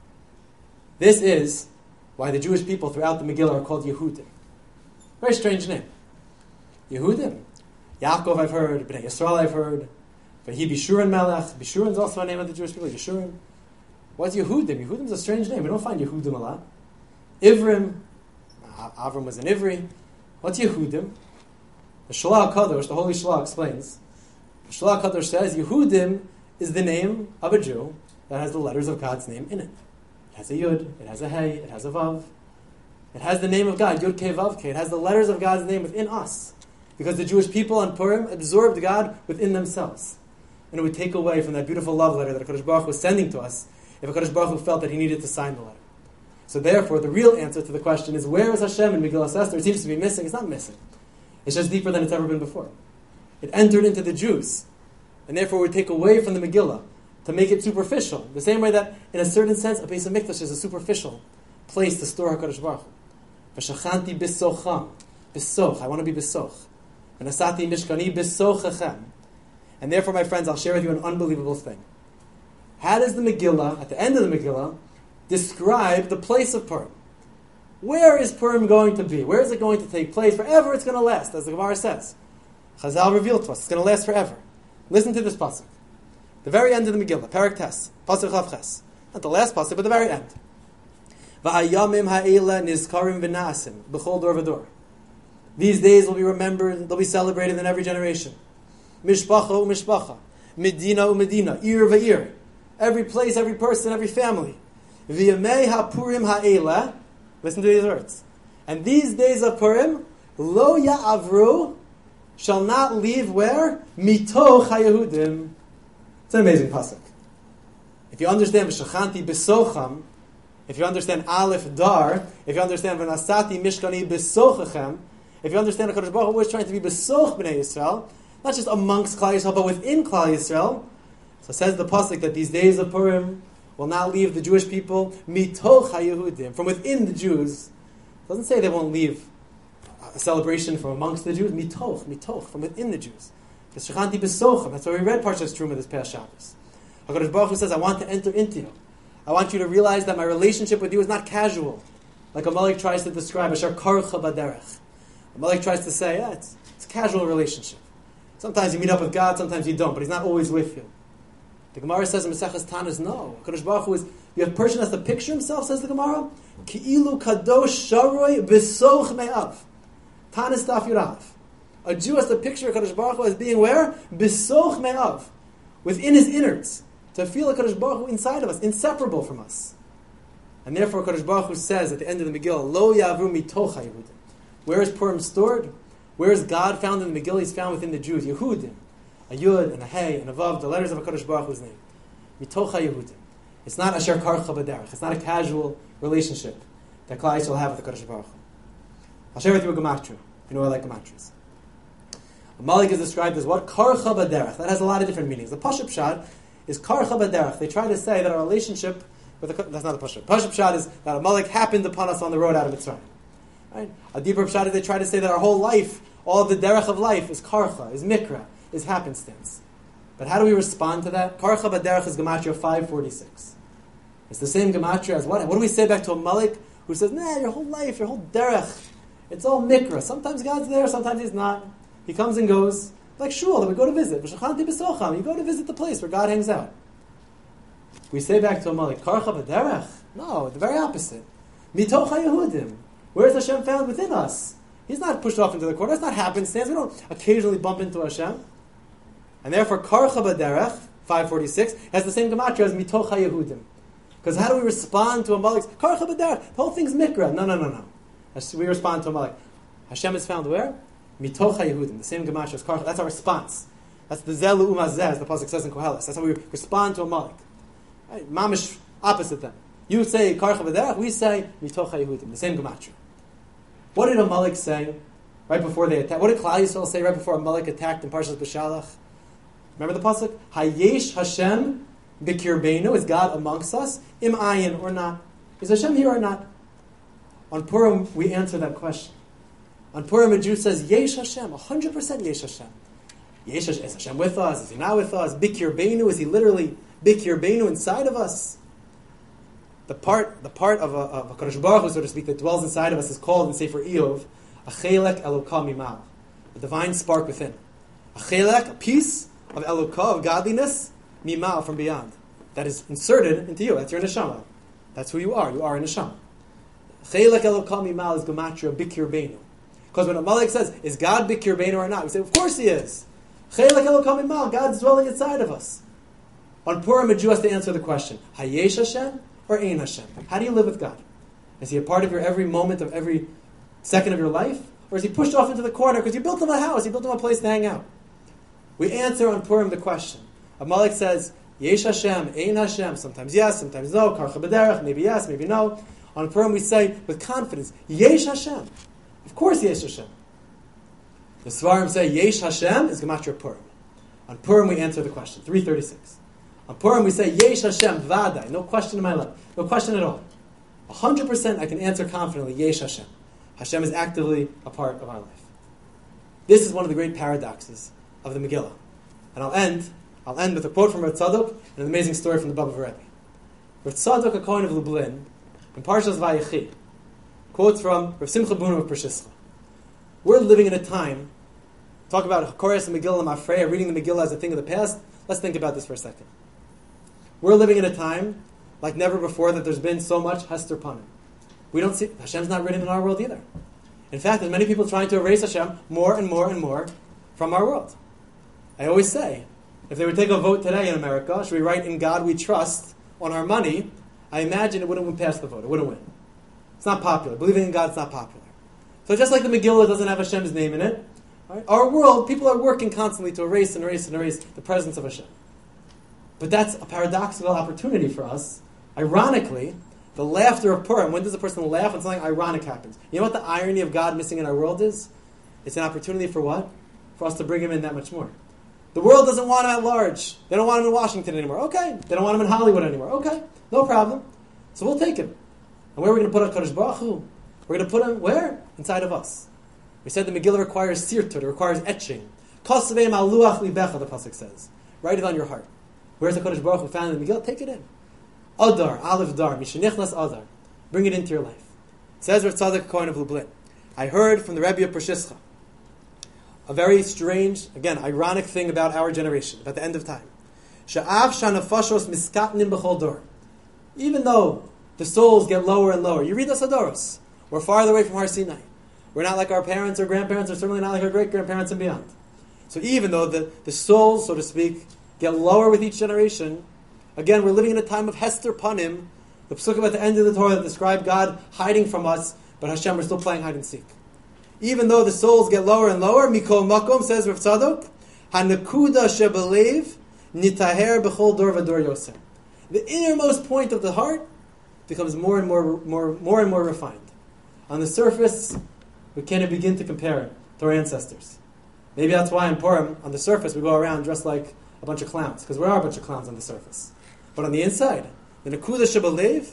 This is why the Jewish people throughout the Megillah are called Yehudim. Very strange name. Yehudim. Yaakov I've heard, Bnei Yisrael I've heard. Vahi Bishurin Melech. Bishurin is also a name of the Jewish people. Yeshurim. What's Yehudim? Yehudim is a strange name. We don't find Yehudim a lot. Ivrim. Avram was an Ivri. What's Yehudim? The Shalach HaKadosh, the Holy Shalach, explains. The Shalach HaKadosh says Yehudim is the name of a Jew that has the letters of God's name in it. It has a Yud, it has a Hey, it has a Vav. It has the name of God, Yud Kei Vav Kei. It has the letters of God's name within us. Because the Jewish people on Purim absorbed God within themselves. And it would take away from that beautiful love letter that HaKadosh Baruch Hu was sending to us if HaKadosh Baruch Hu felt that he needed to sign the letter. So therefore, the real answer to the question is, where is Hashem in Megillas Esther? It seems to be missing. It's not missing. It's just deeper than it's ever been before. It entered into the Jews, and therefore would take away from the Megillah to make it superficial. The same way that, in a certain sense, a Beis HaMikdash is a superficial place to store HaKadosh Baruch Hu. V'shachanti bisocham. Bisoch. I want to be bisoch. V'nasati mishkani bisochachem. And therefore, my friends, I'll share with you an unbelievable thing. How does the Megillah, at the end of the Megillah, describe the place of Purim? Where is Purim going to be? Where is it going to take place? Forever it's going to last, as the Gemara says. Chazal revealed to us, it's going to last forever. Listen to this pasuk. The very end of the Megillah, Perek Tes, pasuk Chav Ches. Not the last pasuk, but the very end. V'hayamim ha'ela nizkarim v'nasim, b'chol dor v'dor. These days will be remembered, they'll be celebrated in every generation. Mishpacha u'mishpacha, medina u'medina, ir v'ir. Every place, every person, every family. V'yamei ha'purim ha'ela. Listen to these words. And these days of Purim, lo ya'avru, shall not leave where? Mitoch ha'yehudim. It's an amazing pasuk. If you understand v'shachanti b'socham, if you understand Aleph Dar, if you understand v'nasati mishkani b'sochachem, if you understand HaKadosh Baruch Hu is trying to be b'soch b'nei Yisrael, not just amongst Klal Yisrael, but within Klal Yisrael. So says the pasuk that these days of Purim will not leave the Jewish people mitoch haYehudim, from within the Jews. It doesn't say they won't leave a celebration from amongst the Jews. Mitoch, from within the Jews. V'shachanti b'socham. That's why we read Parshas Truma this past Shabbos. HaKadosh Baruch Hu says, I want to enter into you. I want you to realize that my relationship with you is not casual, like Amalek tries to describe. Asher karcha b'derech. Amalek tries to say, it's a casual relationship. Sometimes you meet up with God, sometimes you don't, but He's not always with you. The Gemara says in Maseches Tanis, no. HaKadosh Baruch Hu is, the person has to picture himself, says the Gemara, Ki'ilu kadosh sharoi b'soch me'av. Tanis Daf Yurav. A Jew has to picture HaKadosh Baruch Hu as being where? B'soch me'av. Within his innards. To feel HaKadosh Baruch Hu inside of us, inseparable from us. And therefore HaKadosh Baruch Hu says at the end of the Megillah, Lo yavru mitoch haYehudim. Where is Purim stored? Where is God found in the Megillah? He's found within the Jews. Yehudim. A Yud and a Hey and a Vav, the letters of HaKadosh Baruch Hu's name. Mitoch haYehudim. It's not Asher karcha b'derech. It's not a casual relationship that Klal Yisrael have with HaKadosh Baruch Hu. I'll share with you a gematria. You know I like gematrias. Amalek is described as what? Karcha b'derech. That has a lot of different meanings. The Pashup Pshat is karcha b'derech. They try to say that our relationship with that's not the Pashup. Pashup Pshat is that Amalek happened upon us on the road out of Mitzrayim. Right? A deeper Pshat is they try to say that our whole life, all of the derech of life is karcha, is mikra, is happenstance. But how do we respond to that? Karcha b'derech is gematria 546. It's the same gematria as what? What do we say back to Amalek who says, nah, your whole life, your whole derech, it's all mikra. Sometimes God's there, sometimes He's not. He comes and goes. Like shul that we go to visit. V'shachanti b'socham. You go to visit the place where God hangs out. We say back to Amalek, karcha b'derech? No, the very opposite. Mitoch haYehudim. Where is Hashem found? Within us. He's not pushed off into the corner. That's not happenstance. We don't occasionally bump into Hashem. And therefore, karcha b'derech, 546, has the same gematria as mitoch haYehudim. Because how do we respond to Amalek's karcha b'derech? The whole thing's mikra. No. We respond to Amalek. Hashem is found where? Mitoch haYehudim. The same gematria as karcha. That's our response. That's the zeh l'umah zeh, as the pasuk says in Koheles. That's how we respond to Amalek. Right? Mamish opposite them. You say karcha b'derech, we say mitoch haYehudim. The same gematria. What did Amalek say right before they attacked? What did Klal Yisrael say right before Amalek attacked in Parshas B'Shalach? Remember the pasuk? Hayesh Hashem b'kirbeinu. Is God amongst us? Im ayin or not? Is Hashem here or not? On Purim, we answer that question. On Purim, a Jew says, Yesh Hashem, 100% Yesh Hashem. Is Hashem with us? Is He not with us? B'kirbeinu, is He literally b'kirbeinu inside of us? The part of HaKadosh Baruch Hu, so to speak, that dwells inside of us is called in Sefer Iyov, a chelek Elokah mimal, a divine spark within. A chelek, a piece of Elokah, of godliness, mimal, from beyond. That is inserted into you. That's your neshama. That's who you are. You are a neshama. Chelek Elokah mimal is gematria bikir beinu. Because when Amalek says, is God bikir beinu or not? We say, of course He is. Chelek Elokah mimal, God's dwelling inside of us. On Purim, a Jew has to answer the question, Hayesh Hashem or Ein Hashem? How do you live with God? Is He a part of your every moment of every second of your life? Or is he pushed off into the corner because you built him a house, you built him a place to hang out? We answer on Purim the question. Amalek says, Yesh Hashem, Ein Hashem, sometimes yes, sometimes no, Karcha B'derech, maybe yes, maybe no. On Purim we say with confidence, Yesh Hashem. Of course Yesh Hashem. The Svarim say, Yesh Hashem is Gematria Purim. On Purim we answer the question, 336. On Purim we say, Yesh Hashem, Vadai, no question in my life, no question at all. 100% I can answer confidently, Yesh Hashem. Hashem is actively a part of our life. This is one of the great paradoxes of the Megillah. And I'll end with a quote from Rav Tzadok and an amazing story from the Baba Rebbe. Rav Tzadok, a Kohen of Lublin, in Parshas Vayechi, quotes from Rav Simcha Bunim of Pershischa. We're living in a time, talk about Hakoras and Megillah Mafreya, reading the Megillah as a thing of the past. Let's think about this for a second. We're living in a time like never before that there's been so much Hester Panim. We don't see, Hashem's not written in our world either. In fact, there's many people trying to erase Hashem more and more and more from our world. I always say, if they would take a vote today in America, should we write "In God We Trust" on our money, I imagine it wouldn't pass the vote. It wouldn't win. It's not popular. Believing in God is not popular. So just like the Megillah doesn't have Hashem's name in it, right, our world, people are working constantly to erase and erase and erase the presence of Hashem. But that's a paradoxical opportunity for us. Ironically, the laughter of Purim, when does a person laugh when something ironic happens? You know what the irony of God missing in our world is? It's an opportunity for what? For us to bring Him in that much more. The world doesn't want Him at large. They don't want Him in Washington anymore. Okay. They don't want Him in Hollywood anymore. Okay. No problem. So we'll take Him. And where are we going to put HaKadosh Baruch Hu? We're going to put Him where? Inside of us. We said the Megillah requires sirtut. It requires etching. Koseveim al luach libecha, the pasuk says. Write it on your heart. Where's HaKadosh Baruch Hu found in the Megillah? Take it in. Adar, Aleph Dar, Mishenichnas Adar. Bring it into your life. Says Rav Tzadok Kohen of Lublin. I heard from the Rebbe of Pershischa a very strange, again, ironic thing about our generation, about the end of time. Sha'av shanafashos miskatnim b'chol dor. Even though the souls get lower and lower, you read the Sadoros, we're farther away from Har Sinai. We're not like our parents or grandparents, or certainly not like our great-grandparents and beyond. So even though the souls, so to speak, get lower with each generation, again, we're living in a time of Hester Panim, the psukim at the end of the Torah that describe God hiding from us, but Hashem, we're still playing hide and seek. Even though the souls get lower and lower, Mikol Makom, says Rav Tzadok, Hanakuda Shebelev Nitaher B'chol Dor V'Dor Yosem. The innermost point of the heart becomes more and more refined. On the surface, we can't begin to compare it to our ancestors. Maybe that's why in Purim, on the surface, we go around dressed like a bunch of clowns, because we are a bunch of clowns on the surface. But on the inside, the Nakuda Shebelev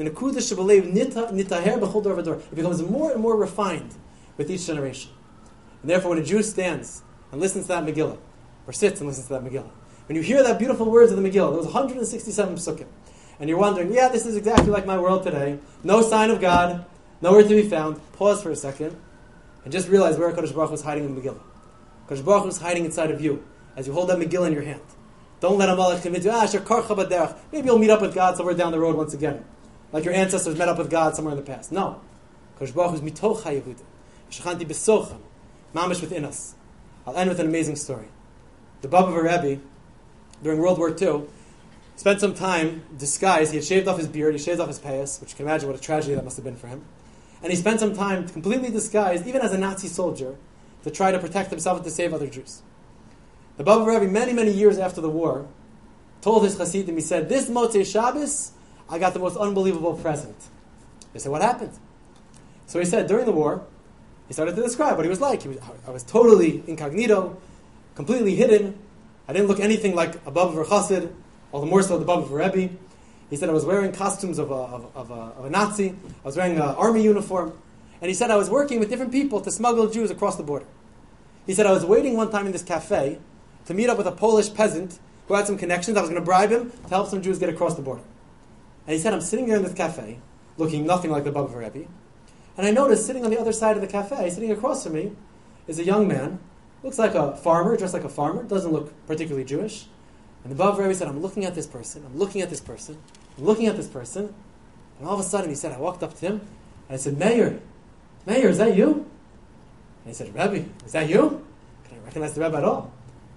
Nitaher B'chol Dor V'Dor, it becomes more and more refined with each generation. And therefore, when a Jew stands and listens to that Megillah, or sits and listens to that Megillah, when you hear that beautiful words of the Megillah, there was 167 psukim, and you're wondering, yeah, this is exactly like my world today, no sign of God, nowhere to be found, pause for a second, and just realize where HaKadosh Baruch Hu is hiding in the Megillah. HaKadosh Baruch Hu is hiding inside of you, as you hold that Megillah in your hand. Don't let Amalek convince you, maybe you'll meet up with God somewhere down the road once again, like your ancestors met up with God somewhere in the past. No. HaKadosh Baruch Hu is mitoch haYehudim. Shechanti b'socham, mamish within us. I'll end with an amazing story. The Baba Rebbe, during World War II, spent some time disguised. He had shaved off his beard, he shaved off his payas, which you can imagine what a tragedy that must have been for him. And he spent some time completely disguised, even as a Nazi soldier, to try to protect himself and to save other Jews. The Baba Rebbe, many years after the war, told his Hasidim, he said, this Motzei Shabbos, I got the most unbelievable present. They said, what happened? So he said, during the war, he started to describe what he was like. I was totally incognito, completely hidden. I didn't look anything like a Baba Chassid, all the more so the Baba Rebbe. He said I was wearing costumes of a Nazi. I was wearing an army uniform. And he said I was working with different people to smuggle Jews across the border. He said I was waiting one time in this cafe to meet up with a Polish peasant who had some connections. I was going to bribe him to help some Jews get across the border. And he said I'm sitting there in this cafe, looking nothing like the Baba Rebbe. And I noticed sitting on the other side of the cafe, sitting across from me, is a young man, looks like a farmer, dressed like a farmer, doesn't look particularly Jewish. And the Baba Rebbe said, I'm looking at this person, I'm looking at this person, I'm looking at this person. And all of a sudden he said, I walked up to him, and I said, Meir, is that you? And he said, Rebbe, is that you? Can I recognize the Rebbe at all?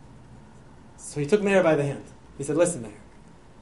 So he took Meir by the hand. He said, listen, Meir.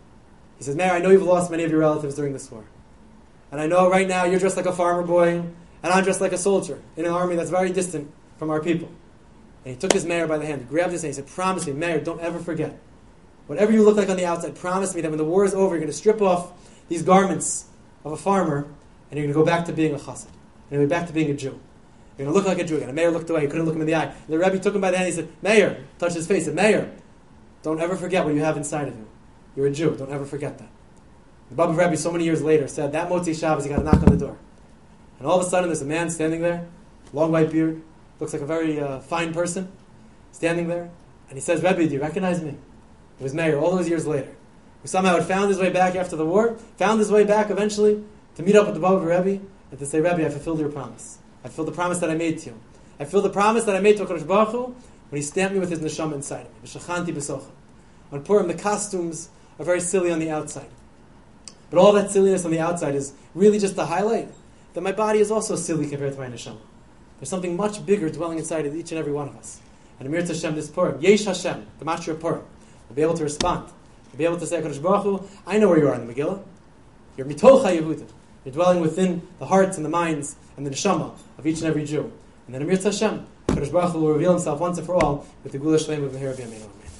He says, Meir, I know you've lost many of your relatives during this war. And I know right now you're dressed like a farmer boy, And I'm dressed like a soldier in an army that's very distant from our people. And he took his mayor by the hand, he grabbed his hand, he said, promise me, mayor, don't ever forget. Whatever you look like on the outside, promise me that when the war is over, you're going to strip off these garments of a farmer, and you're going to go back to being a chassid. You're going to go back to being a Jew. You're going to look like a Jew again. And Meir looked away. He couldn't look him in the eye. And the Rebbe took him by the hand. He said, Meir, touched his face. He said, Meir, don't ever forget what you have inside of you. You're a Jew. Don't ever forget that. The Baba Rebbe, so many years later, said that Motzi Shabbos, he got a knock on the door. And all of a sudden, there's a man standing there, long white beard, looks like a very fine person, standing there. And he says, Rebbe, do you recognize me? It was Meir, all those years later, who somehow had found his way back after the war, found his way back eventually to meet up with the Baba Rebbe and to say, Rebbe, I fulfilled your promise. I fulfilled the promise that I made to you. I fulfilled the promise that I made to HaKadosh Baruch Hu when he stamped me with his neshama inside of me. V'shachanti b'socha. On Purim, the costumes are very silly on the outside. But all that silliness on the outside is really just to highlight that my body is also silly compared to my neshama. There's something much bigger dwelling inside of each and every one of us. And Amir Hashem, this Purim, Yesh Hashem, the Mashra of Purim, will be able to respond. We'll be able to say, HaKadosh Baruch Hu, I know where you are in the Megillah. You're Mitocha Yehudim. You're dwelling within the hearts and the minds and the neshama of each and every Jew. And then Amir Hashem, HaKadosh Baruch Hu will reveal himself once and for all with the Gula Shlema of the Hira B'Yameinu.